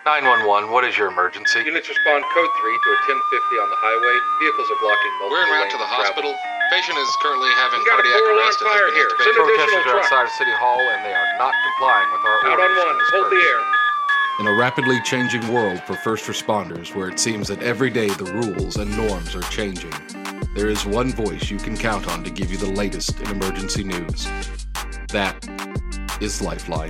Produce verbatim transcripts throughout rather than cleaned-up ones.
nine one one, what is your emergency? Units respond code three to a ten fifty on the highway. Vehicles are blocking multiple We're en route lanes to the of hospital. travel. Patient is currently having We've got a cardiac four-alarm arrest and has fire been here. intubated. Send Protesters additional are trucks. outside of City Hall and they are not complying with our Out on orders one. to Hold the disperse. air. In a rapidly changing world for first responders where it seems that every day the rules and norms are changing, there is one voice you can count on to give you the latest in emergency news. That is Lifeline.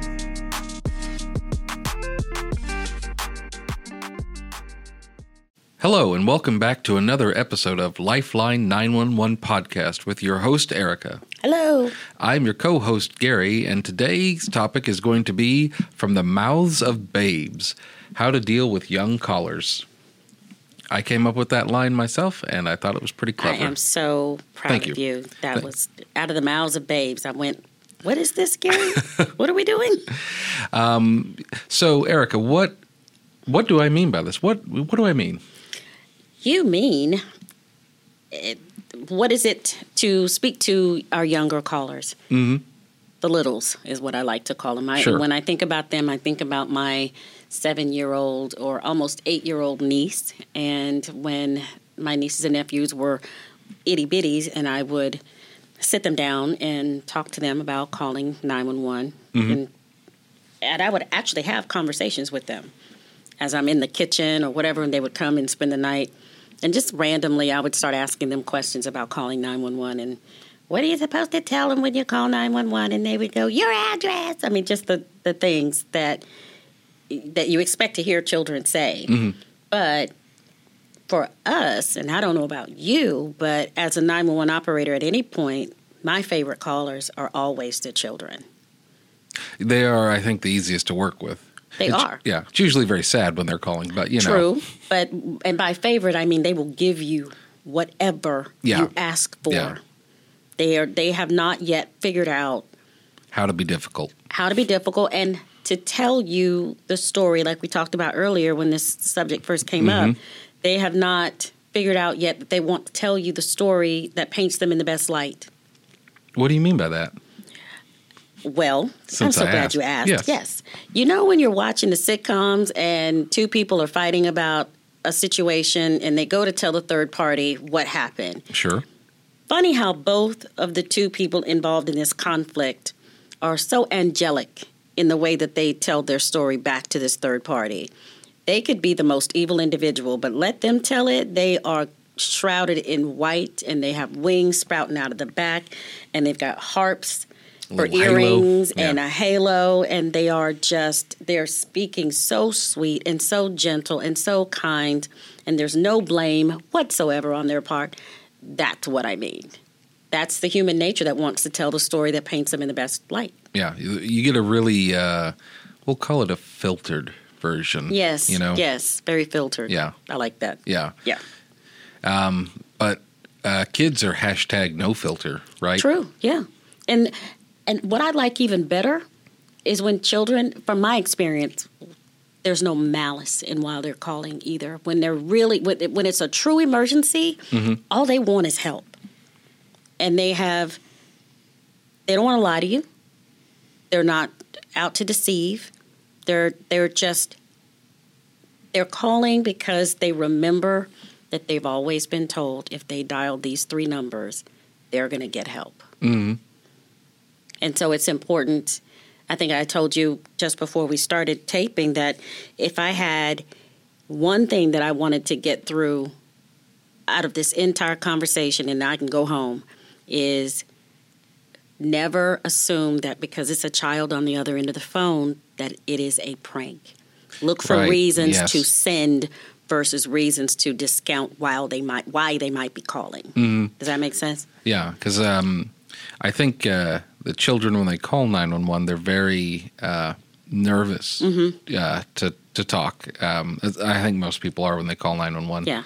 Hello, and welcome back to another episode of Lifeline nine one one Podcast with your host, Erica. Hello. I'm your co-host, Gary, and today's topic is going to be From the Mouths of Babes, How to Deal with Young Callers. I came up with that line myself, and I thought it was pretty clever. I am so proud Thank of you. you. That Th- was out of the mouths of babes. I went, what is this, Gary? What are we doing? Um, so, Erica, what what do I mean by this? What what do I mean? You mean, it, what is it to speak to our younger callers? Mm-hmm. The littles is what I like to call them. I, Sure. When I think about them, I think about my seven-year-old or almost eight-year-old niece. And when my nieces and nephews were itty-bitties, and I would sit them down and talk to them about calling nine one one. Mm-hmm. And, and I would actually have conversations with them as I'm in the kitchen or whatever, and they would come and spend the night. And just randomly, I would start asking them questions about calling nine one one. And what are you supposed to tell them when you call nine one one? And they would go, your address. I mean, just the, the things that that you expect to hear children say. Mm-hmm. But for us, and I don't know about you, but as a nine one one operator at any point, my favorite callers are always the children. They are, I think, the easiest to work with. They It's- are. Yeah. It's usually very sad when they're calling, but, you know. True, but and by favorite, I mean they will give you whatever Yeah. you ask for. Yeah. They are. They have not yet figured out How to be difficult. how to be difficult and to tell you the story, like we talked about earlier when this subject first came Mm-hmm. up. They have not figured out yet that they want to tell you the story that paints them in the best light. What do you mean by that? Well, Since I'm so I glad asked. you asked. Yes. Yes. You know when you're watching the sitcoms and two people are fighting about a situation and they go to tell the third party what happened. Sure. Funny how both of the two people involved in this conflict are so angelic in the way that they tell their story back to this third party. They could be the most evil individual, but let them tell it. They are shrouded in white and they have wings sprouting out of the back and they've got harps for little halo. earrings Yeah. and a halo, and they are just, they're speaking so sweet and so gentle and so kind, and there's no blame whatsoever on their part. That's what I mean. That's the human nature that wants to tell the story that paints them in the best light. Yeah. You, you get a really, uh, we'll call it a filtered version. Yes, You know? yes, very filtered. Yeah. I like that. Yeah. Yeah, But uh, kids are hashtag no filter, right? true, yeah. And and what I like even better is when children, from my experience, there's no malice in while they're calling either. When they're really, when when it's a true emergency, Mm-hmm. all they want is help. And they have, they don't want to lie to you. They're not out to deceive. They're they're just, they're calling because they remember that they've always been told if they dial these three numbers, they're going to get help. Mm-hmm. And so it's important. I think I told you just before we started taping that if I had one thing that I wanted to get through out of this entire conversation and I can go home is never assume that because it's a child on the other end of the phone that it is a prank. Look for Right, reasons yes. to send versus reasons to discount while they might why they might be calling. Mm-hmm. Does that make sense? Yeah, because um, I think uh, the children, when they call nine one one, they're very uh, nervous Mm-hmm. uh, to, to talk. Um, I think most people are when they call nine one one. Yeah.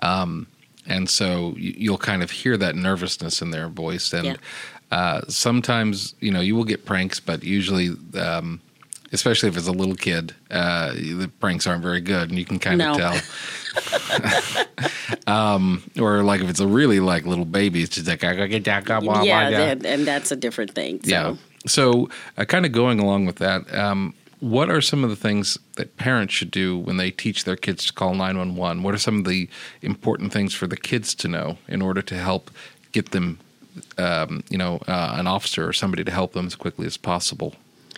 And so you- you'll kind of hear that nervousness in their voice. And Yeah. uh, sometimes, you know, you will get pranks, but usually, um, especially if it's a little kid, uh, the pranks aren't very good, and you can kind of No. tell. um, or like if it's a really like little baby, it's just like, Yeah, that, and that's a different thing. So. yeah. So uh, kind of going along with that, um, what are some of the things that parents should do when they teach their kids to call nine one one? What are some of the important things for the kids to know in order to help get them, um, you know, uh, an officer or somebody to help them as quickly as possible?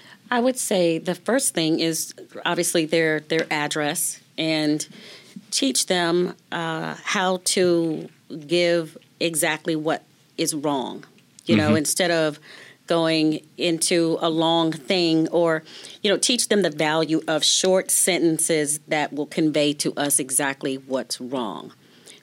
I would say the first thing is obviously their their address, and teach them uh, how to give exactly what is wrong. You know, mm-hmm. instead of going into a long thing, or, you know, teach them the value of short sentences that will convey to us exactly what's wrong.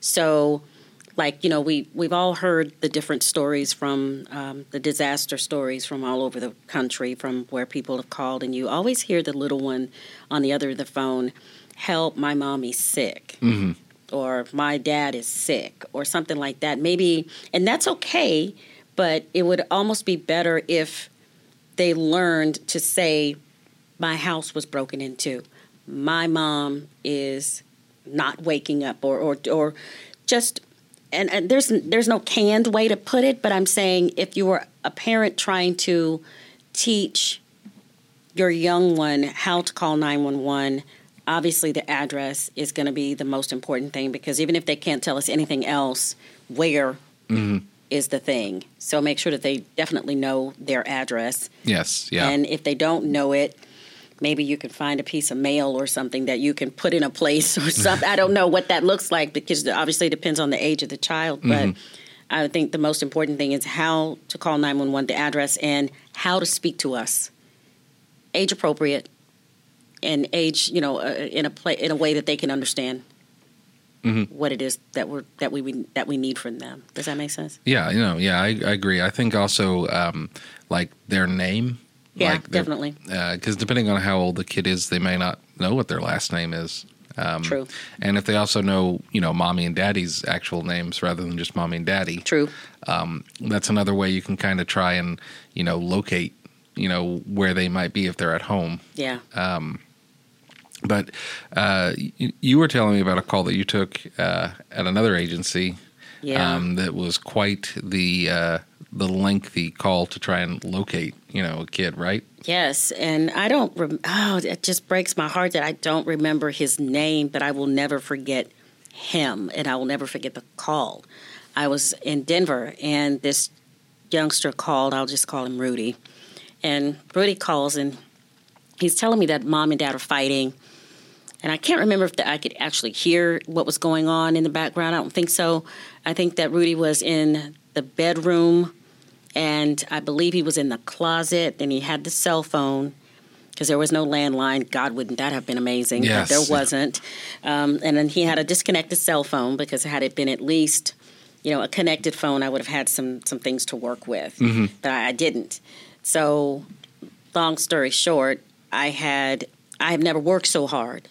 So, like, you know, we, we've all heard the different stories from um, the disaster stories from all over the country, from where people have called, and you always hear the little one on the other of the phone, help, my mommy's sick, mm-hmm. or my dad is sick, or something like that. Maybe, and that's okay, but it would almost be better if they learned to say, my house was broken into, my mom is not waking up, or or, or just... And, and there's there's no canned way to put it, but I'm saying if you were a parent trying to teach your young one how to call nine one one, obviously the address is going to be the most important thing, because even if they can't tell us anything else, where mm-hmm. is the thing. So make sure that they definitely know their address. Yes, yeah. And if they don't know it, maybe you can find a piece of mail or something that you can put in a place or something. I don't know what that looks like, because obviously it depends on the age of the child. But mm-hmm. I think the most important thing is how to call nine one one, the address, and how to speak to us. Age appropriate, and age, you know, uh, in a play, in a way that they can understand mm-hmm. what it is that we're that we, we that we need from them. Does that make sense? Yeah, you know, yeah, I, I agree. I think also um, like their name. Yeah, like definitely. Because uh, depending on how old the kid is, they may not know what their last name is. Um, True. And if they also know, you know, mommy and daddy's actual names rather than just mommy and daddy. True. Um, that's another way you can kind of try and, you know, locate, you know, where they might be if they're at home. Yeah. Um, but uh, you, you were telling me about a call that you took uh, at another agency. Yeah. Um, that was quite the uh, the lengthy call to try and locate, you know, a kid, right? Yes, and I don't. Rem- oh, it just breaks my heart that I don't remember his name, but I will never forget him, and I will never forget the call. I was in Denver, and this youngster called. I'll just call him Rudy, and Rudy calls, and he's telling me that mom and dad are fighting. And I can't remember if the, I could actually hear what was going on in the background. I don't think so. I think that Rudy was in the bedroom, and I believe he was in the closet, and he had the cell phone, because there was no landline. God, wouldn't that have been amazing? Yes. But there wasn't. Um, and then he had a disconnected cell phone, because had it been at least, you know, a connected phone, I would have had some, some things to work with. Mm-hmm. But I, I didn't. So long story short, I had I have never worked so hard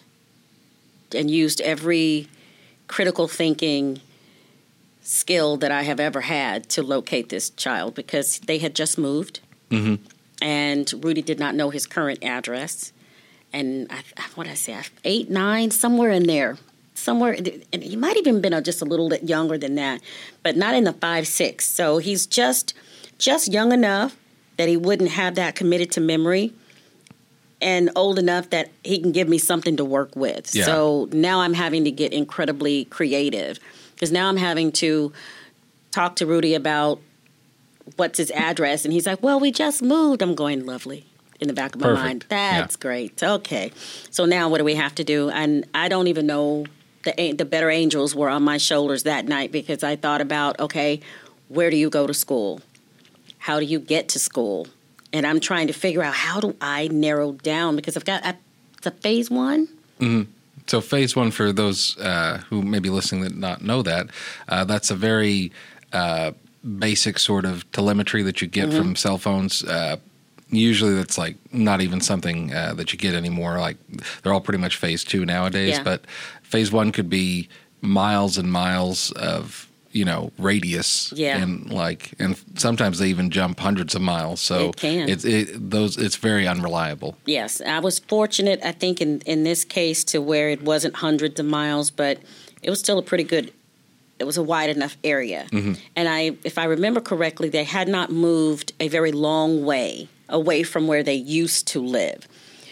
and used every critical thinking skill that I have ever had to locate this child, because they had just moved, mm-hmm. and Rudy did not know his current address. And I, what did I say, eight, nine, somewhere in there, somewhere, and he might even been just a little bit younger than that, but not in the five, six. So he's just just young enough that he wouldn't have that committed to memory, and old enough that he can give me something to work with. Yeah. So now I'm having to get incredibly creative, because now I'm having to talk to Rudy about what's his address. And he's like, well, we just moved. I'm going, lovely, in the back of my Perfect. mind. That's yeah. great. Okay. So now what do we have to do? And I don't even know, the the better angels were on my shoulders that night, because I thought about, okay, where do you go to school? How do you get to school? And I'm trying to figure out, how do I narrow down, because I've got I, it's a phase one. Mm-hmm. So phase one, for those uh, who may be listening that not know that, uh, that's a very uh, basic sort of telemetry that you get mm-hmm. from cell phones. Uh, usually that's like not even something uh, that you get anymore. Like they're all pretty much phase two nowadays. Yeah. But phase one could be miles and miles of, you know, radius, yeah. and like, and sometimes they even jump hundreds of miles. So it can. It's it, those. It's very unreliable. Yes, I was fortunate, I think, in in this case, to where it wasn't hundreds of miles, but it was still a pretty good. It was a wide enough area, mm-hmm. and I, if I remember correctly, they had not moved a very long way away from where they used to live.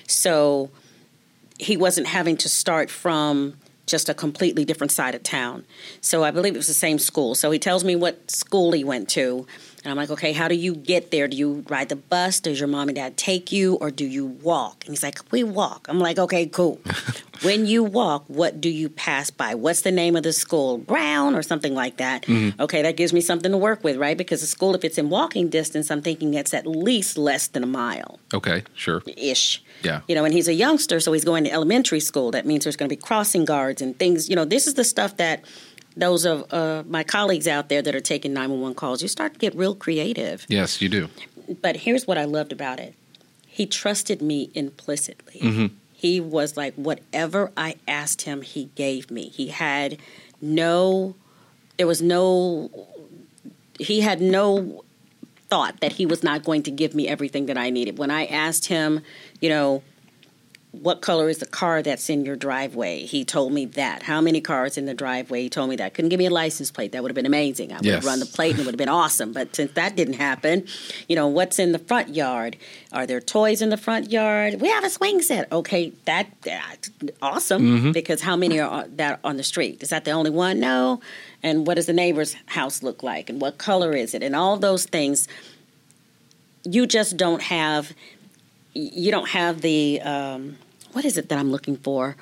So he wasn't having to start from just a completely different side of town. So I believe it was the same school. So he tells me what school he went to. And I'm like, okay, how do you get there? Do you ride the bus? Does your mom and dad take you? Or do you walk? And he's like, we walk. I'm like, okay, cool. When you walk, what do you pass by? What's the name of the school? Brown or something like that. Mm-hmm. Okay, that gives me something to work with, right? Because the school, if it's in walking distance, I'm thinking it's at least less than a mile. Okay, sure. Ish. Yeah. You know, and he's a youngster, so he's going to elementary school. That means there's going to be crossing guards and things. You know, this is the stuff that those of uh, my colleagues out there that are taking nine one one calls, you start to get real creative. Yes, you do. But here's what I loved about it. He trusted me implicitly. Mm-hmm. He was like, whatever I asked him, he gave me. He had no, there was no, he had no thought that he was not going to give me everything that I needed. When I asked him, you know, what color is the car that's in your driveway? He told me that. How many cars in the driveway? He told me that. Couldn't give me a license plate. That would have been amazing. I would yes. have run the plate and it would have been awesome. But since that didn't happen, you know, what's in the front yard? Are there toys in the front yard? We have a swing set. Okay, that, that's awesome. Mm-hmm. Because how many are that on the street? Is that the only one? No. And what does the neighbor's house look like? And what color is it? And all those things. You just don't have, you don't have the, um, what is it that I'm looking for?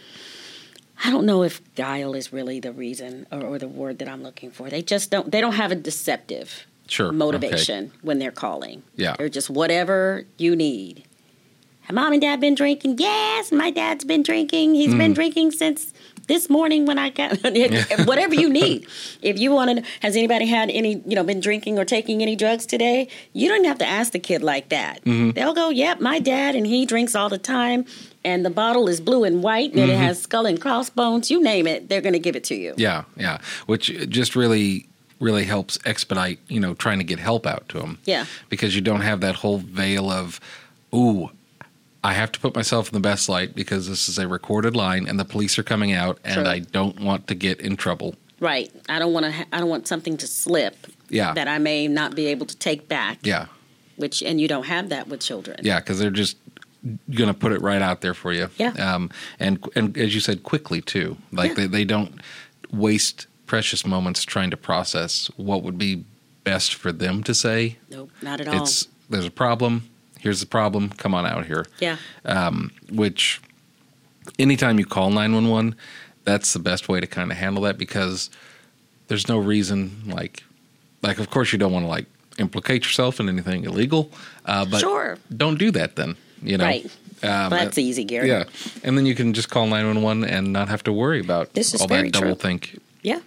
I don't know if guile is really the reason or, or the word that I'm looking for. They just don't, they don't have a deceptive sure. motivation okay. when they're calling. Yeah. They're just whatever you need. Have mom and dad been drinking? Yes, my dad's been drinking. He's mm. been drinking since this morning when I got, whatever you need. If you want to, has anybody had any, you know, been drinking or taking any drugs today? You don't have to ask the kid like that. Mm-hmm. They'll go, yep, my dad, and he drinks all the time. And the bottle is blue and white, and mm-hmm. it has skull and crossbones. You name it, they're going to give it to you. Yeah, yeah. Which just really, really helps expedite, you know, trying to get help out to them. Yeah. Because you don't have that whole veil of, ooh, I have to put myself in the best light because this is a recorded line and the police are coming out and True. I don't want to get in trouble. Right. I don't want to. Ha- I don't want something to slip. Yeah. That I may not be able to take back. Yeah. Which and you don't have that with children. Yeah, because they're just going to put it right out there for you. Yeah. Um. And and as you said, quickly too. Like yeah. they they don't waste precious moments trying to process what would be best for them to say. Nope, not at all. It's there's a problem. Here's the problem. Come on out here. Yeah. Um, which anytime you call nine one one, that's the best way to kind of handle that because there's no reason like, like, of course you don't want to like implicate yourself in anything illegal, uh, but sure. don't do that then, you know? Right. Um, that's easy, Gary. Yeah. And then you can just call nine one one and not have to worry about this is all very that double true. think. Yeah.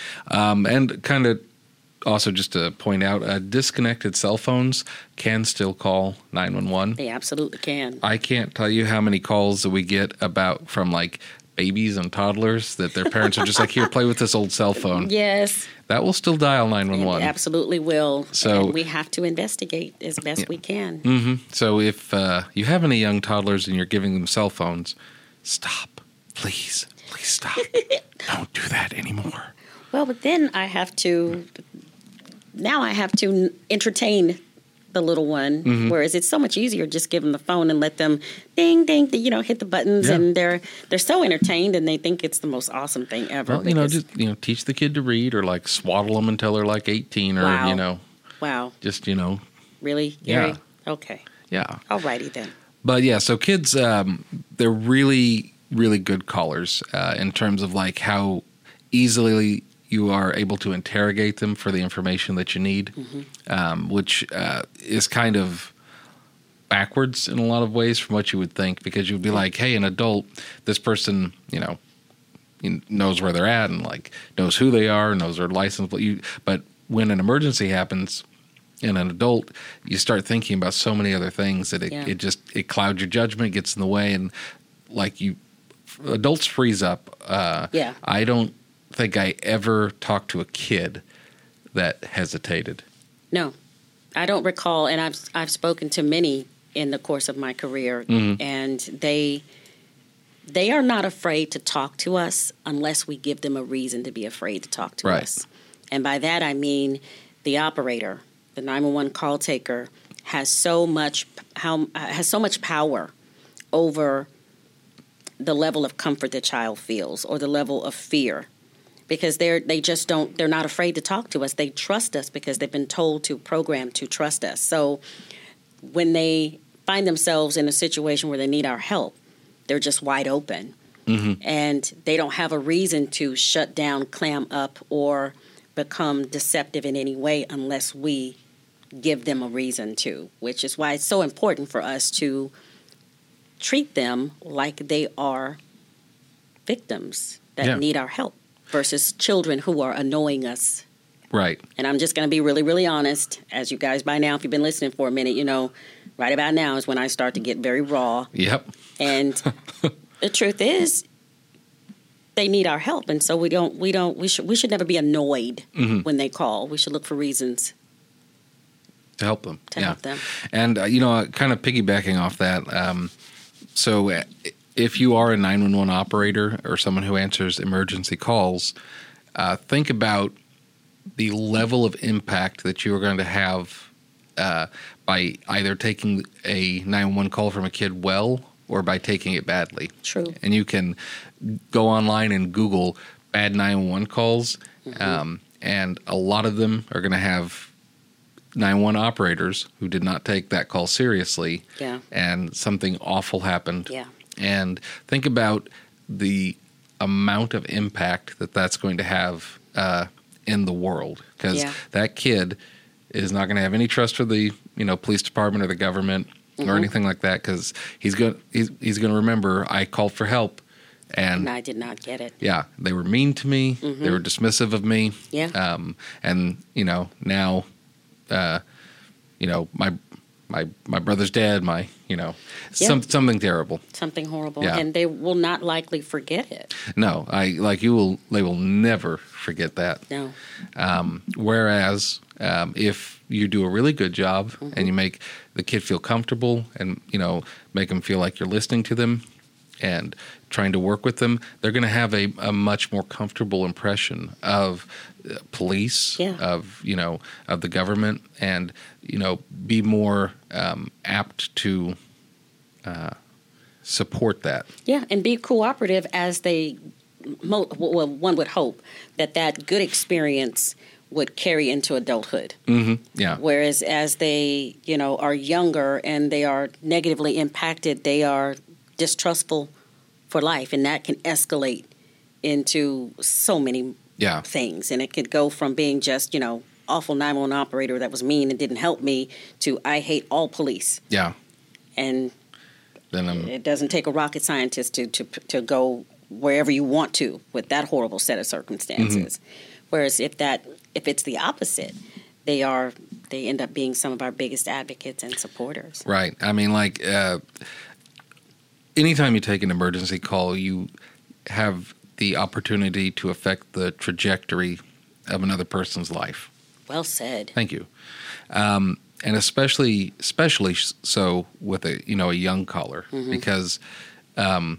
Um, and kind of also just to point out, uh, disconnected cell phones can still call nine one one. They absolutely can. I can't tell you how many calls that we get about from like babies and toddlers that their parents are just like, here, play with this old cell phone. Yes. That will still dial nine one one. It absolutely will. So and we have to investigate as best yeah. we can. Mm-hmm. So if uh, you have any young toddlers and you're giving them cell phones, stop. Please. Please stop. Don't do that anymore. Well, but then I have to, now I have to entertain the little one, mm-hmm. whereas it's so much easier just give them the phone and let them ding, ding, you know, hit the buttons, yeah. and they're they're so entertained and they think it's the most awesome thing ever. Well, you know, just you know, teach the kid to read or like swaddle them until they're like eighteen or wow. you know, wow, just you know, really, Gary? Yeah, okay, yeah, alrighty then. But yeah, so kids, um, they're really, really good callers uh, in terms of like how easily you are able to interrogate them for the information that you need, mm-hmm. um, which uh, is kind of backwards in a lot of ways from what you would think, because you would be like, hey, an adult, this person, you know, knows where they're at and like knows who they are, knows their license. But you, but when an emergency happens in an adult, you start thinking about so many other things that it, yeah. it just, it clouds your judgment, gets in the way. And like you, adults freeze up. Uh, yeah. I don't think I ever talked to a kid that hesitated. No, I don't recall. And I've, I've spoken to many in the course of my career, mm-hmm. and they, they are not afraid to talk to us unless we give them a reason to be afraid to talk to right. us. And by that, I mean the operator, the nine one one call taker has so much, how, has so much power over the level of comfort the child feels or the level of fear, because they're they just don't they're not afraid to talk to us. They trust us because they've been told to program to trust us. So when they find themselves in a situation where they need our help, they're just wide open. Mm-hmm. And they don't have a reason to shut down, clam up, or become deceptive in any way unless we give them a reason to, which is why it's so important for us to treat them like they are victims that Yeah. need our help versus children who are annoying us. Right. And I'm just going to be really, really honest. As you guys by now, if you've been listening for a minute, you know, right about now is when I start to get very raw. Yep. And the truth is, they need our help, and so we don't. We don't. We should. We should never be annoyed Mm-hmm. when they call. We should look for reasons To help them. to yeah. help them. And, uh, you know, uh, kind of piggybacking off that, um, so uh, if you are a nine one one operator or someone who answers emergency calls, uh, think about the level of impact that you are going to have uh, by either taking a nine one one call from a kid well or by taking it badly. True. And you can go online and Google bad nine one one calls, Mm-hmm. um, and a lot of them are going to have nine one one operators who did not take that call seriously, Yeah. and something awful happened. Yeah. And think about the amount of impact that that's going to have uh, in the world, because Yeah. that kid is not going to have any trust for the you know police department or the government Mm-hmm. or anything like that, because he's going he's he's going to remember I called for help, and And I did not get it. yeah, they were mean to me. They were dismissive of me. Yeah. Um, and you know now, uh, you know my my my brother's dead. My you know Yeah. some something terrible. Something horrible, Yeah. and they will not likely forget it. No, I like you will. They will never forget that. No. Um, whereas um, if you do a really good job and you make the kid feel comfortable and you know make them feel like you're listening to them and trying to work with them, they're going to have a, a much more comfortable impression of uh, police, Yeah. of you know of the government, and you know be more um, apt to uh, support that. Yeah, and be cooperative as they. Mo- well, one would hope that that good experience would carry into adulthood. Mm-hmm. Yeah. Whereas as they, you know, are younger and they are negatively impacted, they are distrustful for life, and that can escalate into so many Yeah. things. And it could go from being just, you know, awful nine one one operator that was mean and didn't help me to I hate all police. Yeah. And Then um, it doesn't take a rocket scientist to to to go wherever you want to with that horrible set of circumstances. Whereas if that if it's the opposite, they are they end up being some of our biggest advocates and supporters. right. I mean, like, uh, anytime you take an emergency call, you have the opportunity to affect the trajectory of another person's life. Well said. Thank you. Um, and especially, especially so with a you know a young caller, because um,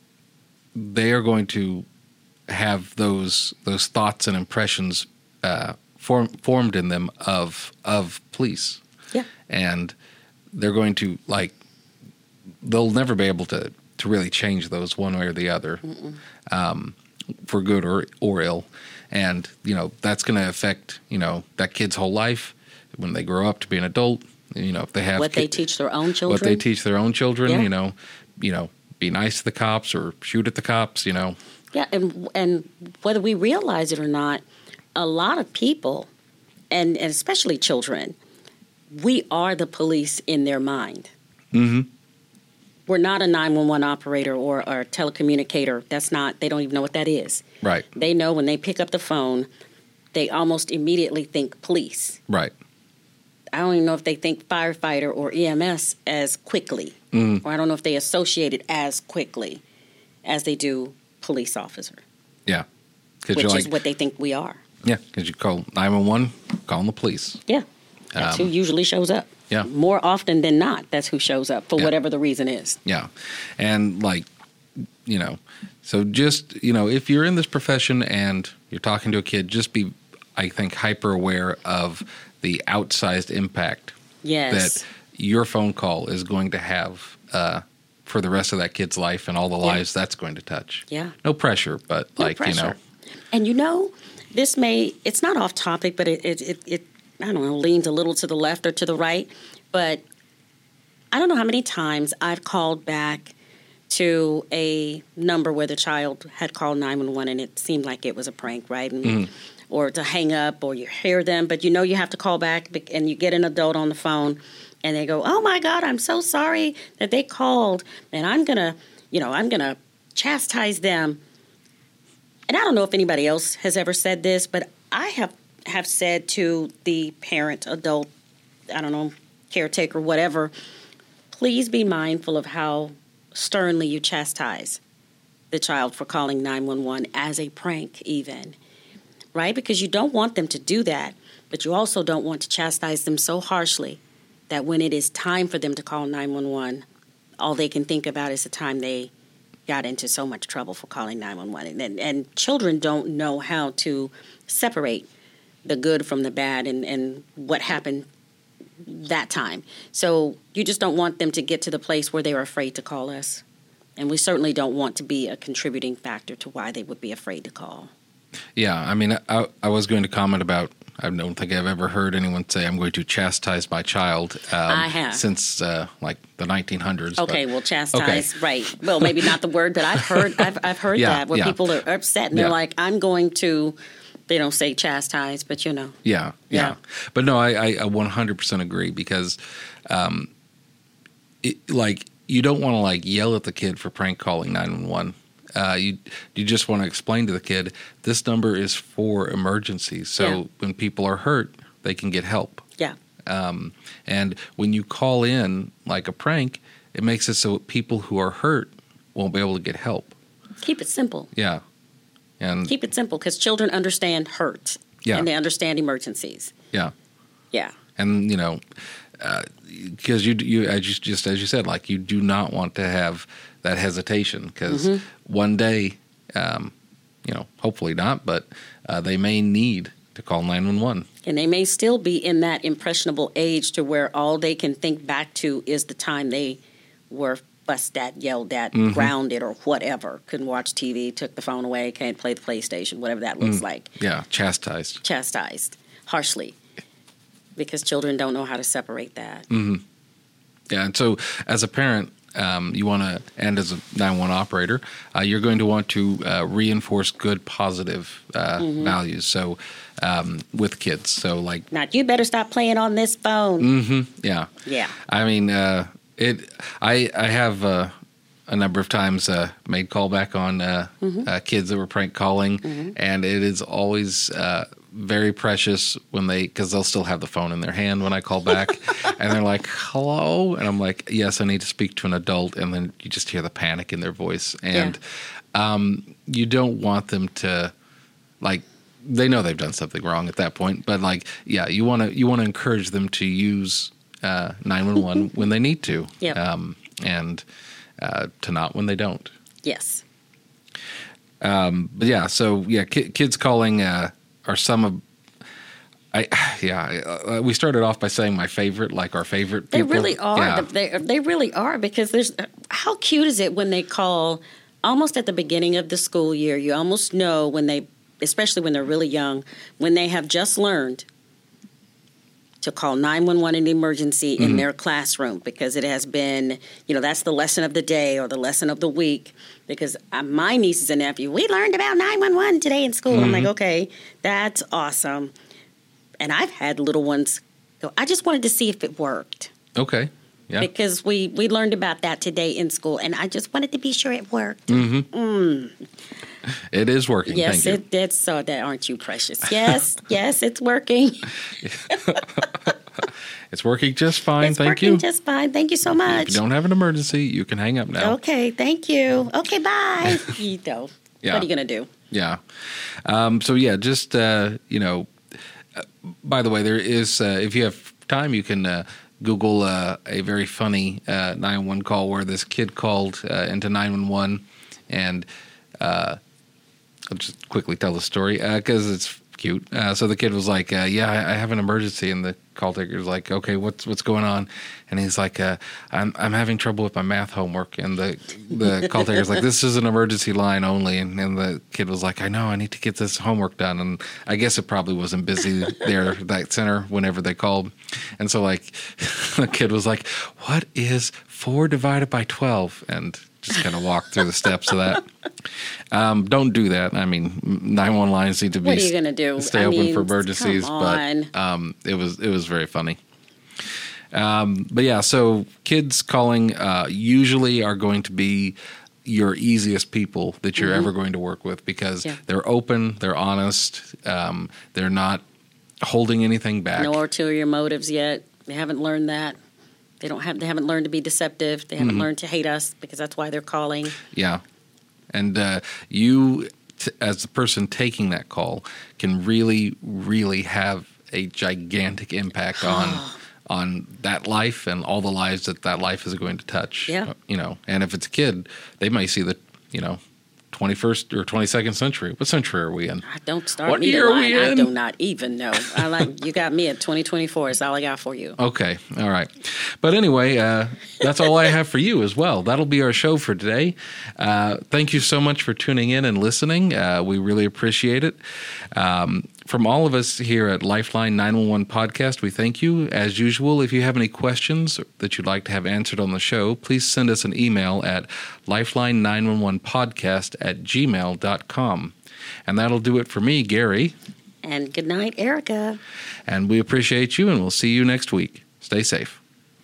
they are going to have those those thoughts and impressions uh, form, formed in them of of police. Yeah. And they're going to like they'll never be able to to really change those one way or the other, um, for good or or ill. And you know that's going to affect you know that kid's whole life when they grow up to be an adult. You know if they have What ki- they teach their own children. what they teach their own children. Yeah. You know, you know, be nice to the cops or shoot at the cops. You know, Yeah, and and whether we realize it or not, a lot of people, and, and especially children, we are the police in their mind. mm-hmm. We're not a nine one one operator or, or a telecommunicator. That's not, they don't even know what that is. Right, They know when they pick up the phone, they almost immediately think police. right, I don't even know if they think firefighter or E M S as quickly, mm, or I don't know if they associate it as quickly as they do police officer, yeah. Because which you're is like, what they think we are. yeah, because you call nine one one, calling the police. Yeah, that's Um, who usually shows up. yeah. More often than not, that's who shows up for Yeah. whatever the reason is. Yeah. And like, you know, so just, you know, if you're in this profession and you're talking to a kid, just be, I think, hyper aware of the outsized impact Yes. that your phone call is going to have uh, for the rest of that kid's life and all the Yeah. lives that's going to touch. Yeah. No pressure, but No like, you know. pressure. And you know, this may, it's not off topic, but it, it, it, it, I don't know, leans a little to the left or to the right. But I don't know how many times I've called back to a number where the child had called nine one one and it seemed like it was a prank, right? And, Mm-hmm. Or to hang up, or you hear them, but you know you have to call back, and you get an adult on the phone, and they go, "Oh my God, I'm so sorry that they called, and I'm gonna, you know, I'm gonna chastise them." And I don't know if anybody else has ever said this, but I have have said to the parent, adult, I don't know, caretaker, whatever, please be mindful of how sternly you chastise the child for calling nine one one as a prank, even. Right? Because you don't want them to do that, but you also don't want to chastise them so harshly that when it is time for them to call nine one one, all they can think about is the time they got into so much trouble for calling nine one one. And, and, and children don't know how to separate the good from the bad and, and what happened that time. So you just don't want them to get to the place where they're afraid to call us. And we certainly don't want to be a contributing factor to why they would be afraid to call. Yeah, I mean, I, I was going to comment about, I don't think I've ever heard anyone say, I'm going to chastise my child. Um, I have. Since, uh, like, the nineteen hundreds. Okay, but, well, chastise, right. Well, maybe not the word, but I've heard I've, I've heard Yeah, that, where yeah. people are upset and they're Yeah. like, I'm going to, they don't say chastise, but you know. Yeah, yeah. Yeah. But no, I, I, I one hundred percent agree because, um, it, like, you don't want to, like, yell at the kid for prank calling nine one one. Uh, you you just want to explain to the kid, this number is for emergencies. So Yeah. when people are hurt, they can get help. Yeah, Um, and when you call in like a prank, it makes it so people who are hurt won't be able to get help. keep it simple. Yeah. And Keep it simple because children understand hurt Yeah. and they understand emergencies. yeah. Yeah, And, you know, because you, you as you, just as you said, like, you do not want to have that hesitation because Mm-hmm. one day, um, you know, hopefully not, but uh, they may need to call nine one one. and they may still be in that impressionable age to where all they can think back to is the time they were fussed at, yelled at, Mm-hmm. grounded, or whatever. Couldn't watch T V, took the phone away, can't play the PlayStation, whatever that looks Mm. like. Yeah, chastised. Chastised harshly because children don't know how to separate that. Yeah, and so as a parent, um, you want to, and as a nine one one operator, uh, you're going to want to uh, reinforce good, positive uh, Mm-hmm. values. So um, with kids, so like, Now, you better stop playing on this phone. Mm. yeah, Yeah. I mean, uh, it. I I have uh, a number of times uh, made callback on uh, Mm-hmm. uh, kids that were prank calling, and it is always uh, very precious when they, because they'll still have the phone in their hand when I call back, and they're like, "Hello," and I'm like, "Yes, I need to speak to an adult," and then you just hear the panic in their voice, and um, you don't want them to, like, they know they've done something wrong at that point, but like, yeah, you want to you want to encourage them to use uh, nine one one when they need to, Yep. um, and uh, to not when they don't. Yes. But yeah, so yeah, ki- kids calling uh, are some of. I yeah, uh, we started off by saying my favorite, like our favorite. They people. really are. Yeah. They, they really are because there's how cute is it when they call almost at the beginning of the school year. You almost know when they, especially when they're really young, when they have just learned to call nine one one in emergency in their classroom because it has been, you know, that's the lesson of the day or the lesson of the week. Because uh, my nieces and nephew, we learned about nine one one today in school. I'm like, okay, that's awesome. And I've had little ones go, I just wanted to see if it worked. Okay. Yeah. Because we, we learned about that today in school, and I just wanted to be sure it worked. It is working. Yes, Thank you. it did. So that aren't you precious? Yes, yes, it's working. It's working just fine. It's Thank working you. just fine. Thank you so If much. you don't have an emergency, you can hang up now. Okay, thank you. Okay, bye. you know, Yeah. what are you gonna do? Yeah. Um, so yeah, just uh, you know. Uh, by the way, there is uh, if you have time, you can uh, Google uh, a very funny uh, nine one one call where this kid called uh, into nine one one, and uh, I'll just quickly tell the story because it's cute. Uh, so the kid was like, uh, yeah, I, I have an emergency. And the call taker was like, okay, what's what's going on? And he's like, uh, I'm I'm having trouble with my math homework. And the the call taker's like, this is an emergency line only. And, and the kid was like, I know, I need to get this homework done. And I guess it probably wasn't busy there, that center, whenever they called. And so like the kid was like, what is four divided by twelve? And just kind of walk through the steps of that. Um, don't do that. I mean, nine one one lines need to be. What are you going to do? Stay I open mean, for emergencies, but um, it was it was very funny. Um, but yeah, so kids calling uh, usually are going to be your easiest people that you're mm-hmm. ever going to work with because yeah. they're open, they're honest, um, they're not holding anything back. No ulterior motives yet. They haven't learned that. They don't have. They haven't learned to be deceptive. They haven't mm-hmm. learned to hate us because that's why they're calling. Yeah, and uh, you, t- as the person taking that call, can really, really have a gigantic impact on on that life and all the lives that that life is going to touch. Yeah, you know, and if it's a kid, they might see the, you know, twenty-first or twenty-second century. What century are we in? I don't start what me year to are we line. in? I do not even know. I like you got me at twenty twenty-four. Is all I got for you. Okay, all right. But anyway, uh, that's all I have for you as well. That'll be our show for today. Uh, thank you so much for tuning in and listening. Uh, we really appreciate it. Um, from all of us here at Lifeline nine one one Podcast, we thank you. As usual, if you have any questions that you'd like to have answered on the show, please send us an email at lifeline nine one one podcast at gmail dot com. And that'll do it for me, Gary. And good night, Erica. And we appreciate you, and we'll see you next week. Stay safe.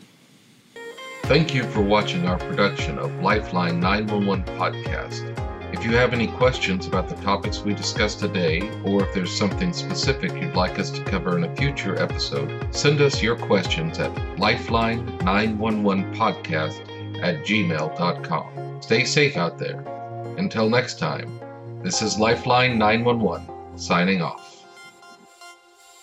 Thank you for watching our production of Lifeline nine one one Podcast. If you have any questions about the topics we discussed today, or if there's something specific you'd like us to cover in a future episode, send us your questions at lifeline nine one one podcast at gmail dot com. Stay safe out there. Until next time, this is Lifeline nine one one signing off.